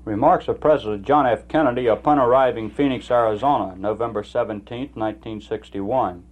Remarks of President John F. Kennedy upon arriving Phoenix, Arizona, November 17, 1961.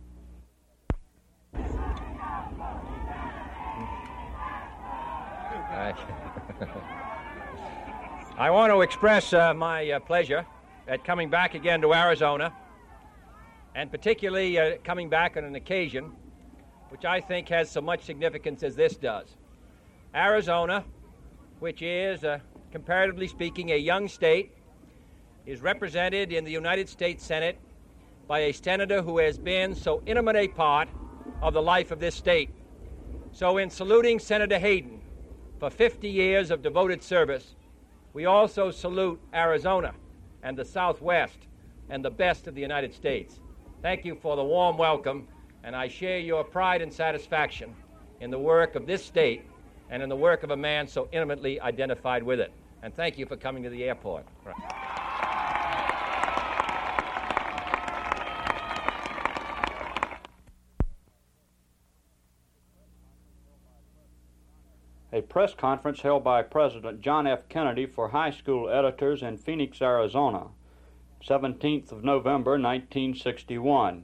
I want to express my pleasure at coming back again to Arizona, and particularly coming back on an occasion which I think has so much significance as this does. Arizona, which is, comparatively speaking, a young state, is represented in the United States Senate by a senator who has been so intimate a part of the life of this state. So in saluting Senator Hayden for 50 years of devoted service, we also salute Arizona and the Southwest and the best of the United States. Thank you for the warm welcome, and I share your pride and satisfaction in the work of this state and in the work of a man so intimately identified with it. And thank you for coming to the airport. A press conference held by President John F. Kennedy for high school editors in Phoenix, Arizona, 17th of November, 1961.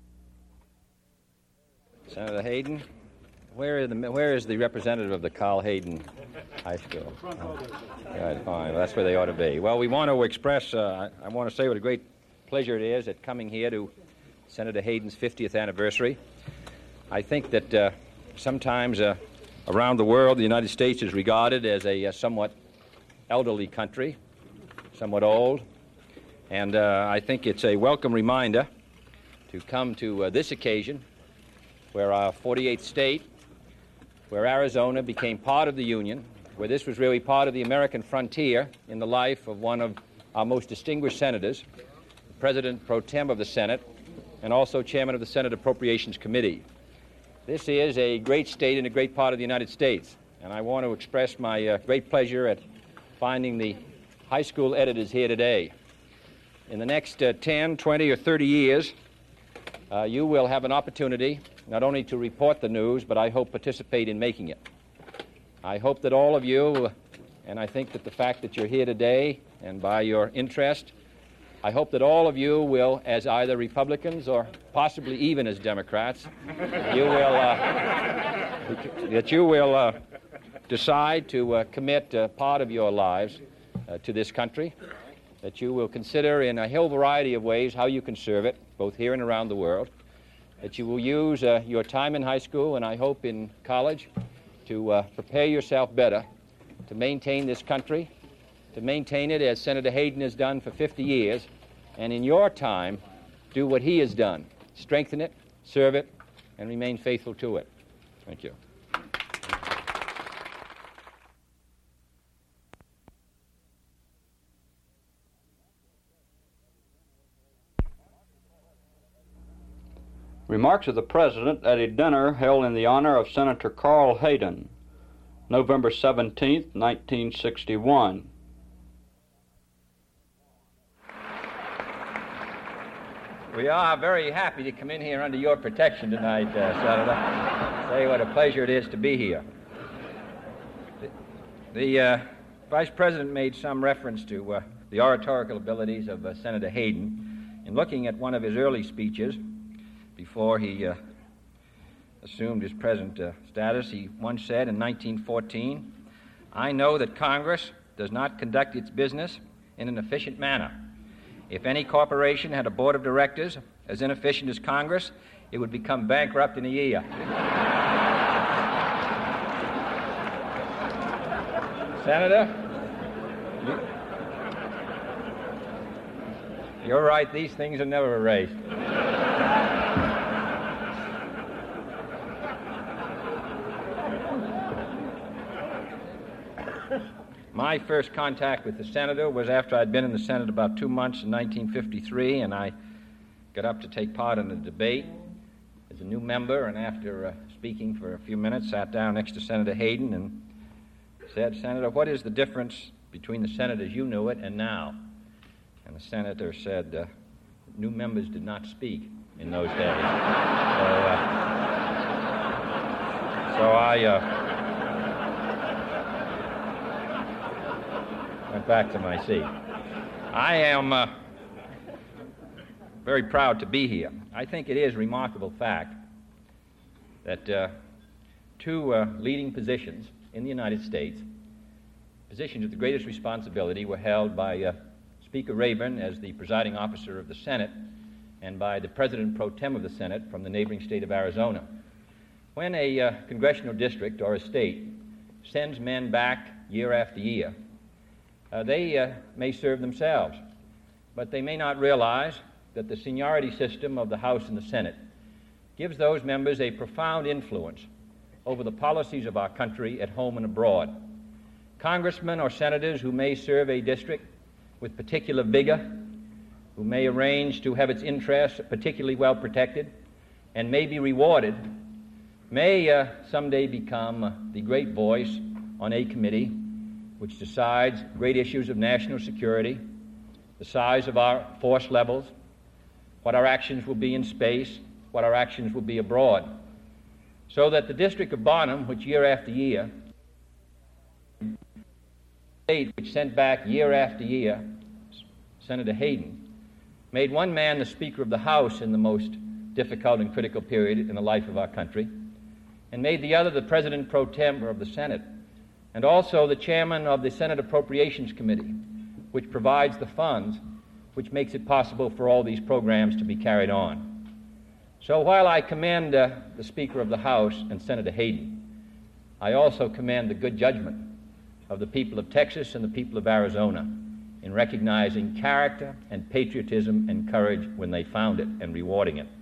Senator Hayden, where is the representative of the Carl Hayden High School? Good, fine. Well, that's where they ought to be. Well, we want to express, I want to say what a great pleasure it is at coming here to Senator Hayden's 50th anniversary. I think that sometimes around the world, the United States is regarded as a somewhat elderly country, somewhat old, and I think it's a welcome reminder to come to this occasion where our 48th state, where Arizona became part of the Union, where this was really part of the American frontier in the life of one of our most distinguished senators, the President pro tem of the Senate, and also chairman of the Senate Appropriations Committee. This is a great state and a great part of the United States, and I want to express my great pleasure at finding the high school editors here today. In the next 10, 20, or 30 years, you will have an opportunity not only to report the news, but I hope participate in making it. I hope that all of you, and I think that the fact that you're here today, and by your interest, I hope that all of you will, as either Republicans or possibly even as Democrats, you will decide to commit part of your lives to this country, that you will consider in a whole variety of ways how you can serve it, both here and around the world, that you will use your time in high school and I hope in college to prepare yourself better to maintain this country, to maintain it as Senator Hayden has done for 50 years, and in your time, do what he has done. Strengthen it, serve it, and remain faithful to it. Thank you. Remarks of the President at a dinner held in the honor of Senator Carl Hayden, November 17, 1961. We are very happy to come in here under your protection tonight, Senator. Say what a pleasure it is to be here. The Vice President made some reference to the oratorical abilities of Senator Hayden. In looking at one of his early speeches, before he assumed his present status, he once said in 1914, "I know that Congress does not conduct its business in an efficient manner. If any corporation had a board of directors as inefficient as Congress, it would become bankrupt in a year." Senator, you're right, these things are never erased. My first contact with the senator was after I'd been in the Senate about 2 months in 1953, and I got up to take part in a debate as a new member, and after speaking for a few minutes, sat down next to Senator Hayden and said, "Senator, what is the difference between the Senate as you knew it and now?" And the senator said, "New members did not speak in those days." So went back to my seat. I am very proud to be here. I think it is a remarkable fact that two leading positions in the United States, positions of the greatest responsibility, were held by Speaker Rayburn as the presiding officer of the Senate and by the President pro tem of the Senate from the neighboring state of Arizona. When a congressional district or a state sends men back year after year, they may serve themselves, but they may not realize that the seniority system of the House and the Senate gives those members a profound influence over the policies of our country at home and abroad. Congressmen or senators who may serve a district with particular vigor, who may arrange to have its interests particularly well protected, and may be rewarded, may someday become the great voice on a committee which decides great issues of national security, the size of our force levels, what our actions will be in space, what our actions will be abroad. So that the District of Barnum, which year after year, state which sent back year after year Senator Hayden, made one man the Speaker of the House in the most difficult and critical period in the life of our country, and made the other the President pro tem of the Senate, and also the chairman of the Senate Appropriations Committee, which provides the funds which makes it possible for all these programs to be carried on. So while I commend the Speaker of the House and Senator Hayden, I also commend the good judgment of the people of Texas and the people of Arizona in recognizing character and patriotism and courage when they found it and rewarding it.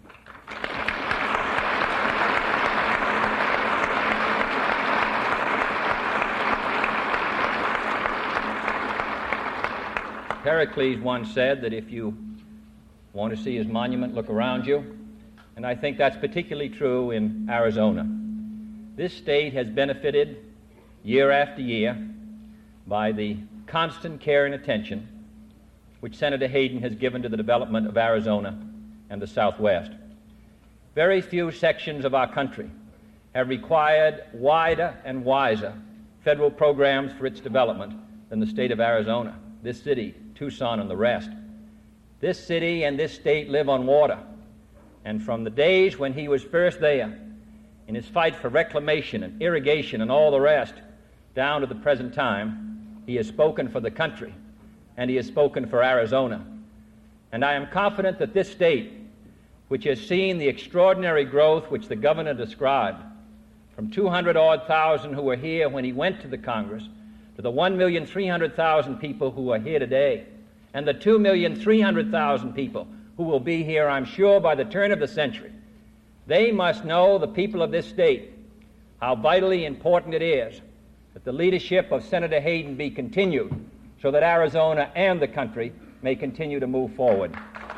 Pericles once said that if you want to see his monument, look around you, and I think that's particularly true in Arizona. This state has benefited year after year by the constant care and attention which Senator Hayden has given to the development of Arizona and the Southwest. Very few sections of our country have required wider and wiser federal programs for its development than the state of Arizona, this city, Tucson, and the rest. This city and this state live on water, and from the days when he was first there in his fight for reclamation and irrigation and all the rest, down to the present time, he has spoken for the country, and he has spoken for Arizona. And I am confident that this state, which has seen the extraordinary growth which the governor described, from 200,000 who were here when he went to the Congress, to the 1,300,000 people who are here today, and the 2,300,000 people who will be here, I'm sure, by the turn of the century, they must know, the people of this state, how vitally important it is that the leadership of Senator Hayden be continued so that Arizona and the country may continue to move forward.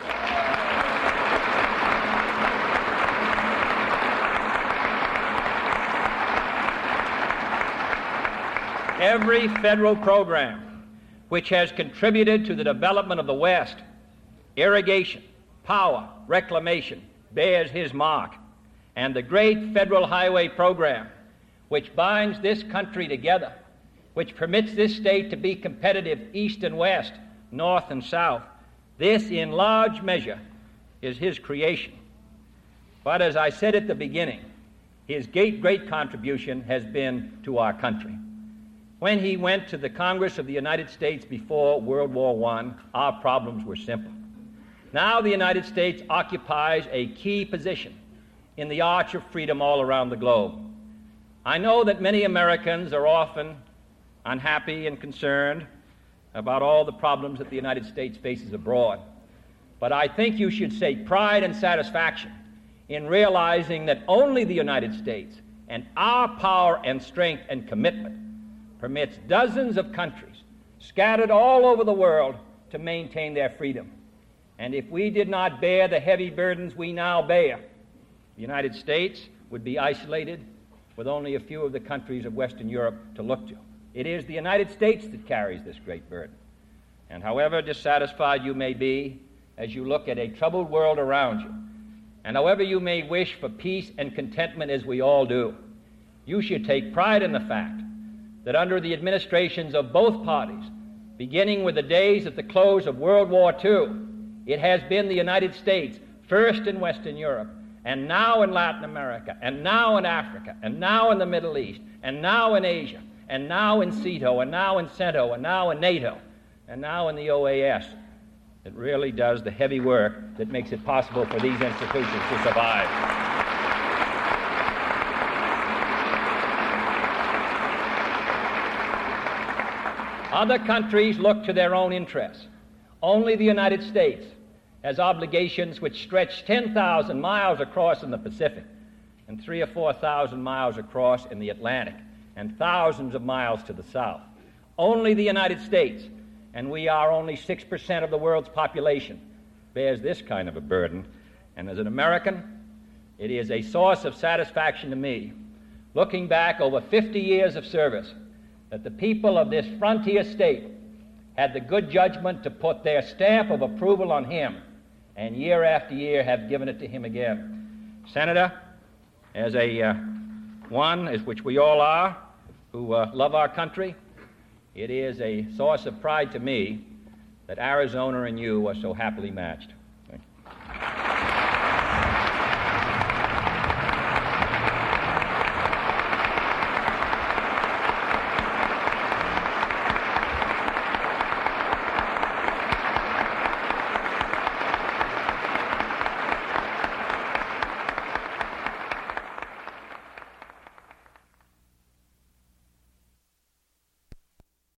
Every federal program which has contributed to the development of the West, irrigation, power, reclamation, bears his mark. And the great federal highway program, which binds this country together, which permits this state to be competitive east and west, north and south, this in large measure is his creation. But as I said at the beginning, his great contribution has been to our country. When he went to the Congress of the United States before World War I, our problems were simple. Now the United States occupies a key position in the arch of freedom all around the globe. I know that many Americans are often unhappy and concerned about all the problems that the United States faces abroad. But I think you should take pride and satisfaction in realizing that only the United States and our power and strength and commitment permits dozens of countries scattered all over the world to maintain their freedom. And if we did not bear the heavy burdens we now bear, the United States would be isolated with only a few of the countries of Western Europe to look to. It is the United States that carries this great burden. And however dissatisfied you may be as you look at a troubled world around you, and however you may wish for peace and contentment as we all do, you should take pride in the fact that under the administrations of both parties, beginning with the days at the close of World War II. It has been the United States, first in Western Europe, and now in Latin America, and now in Africa, and now in the Middle East, and now in Asia, and now in CETO, and now in CENTO, and now in NATO, and now in the OAS. It really does the heavy work that makes it possible for these institutions to survive. Other countries look to their own interests. Only the United States has obligations which stretch 10,000 miles across in the Pacific and 3,000 or 4,000 miles across in the Atlantic and thousands of miles to the south. Only the United States, and we are only 6% of the world's population, bears this kind of a burden. And as an American, it is a source of satisfaction to me, looking back over 50 years of service, that the people of this frontier state had the good judgment to put their stamp of approval on him, and year after year have given it to him again. Senator, as which we all are, who love our country, it is a source of pride to me that Arizona and you are so happily matched.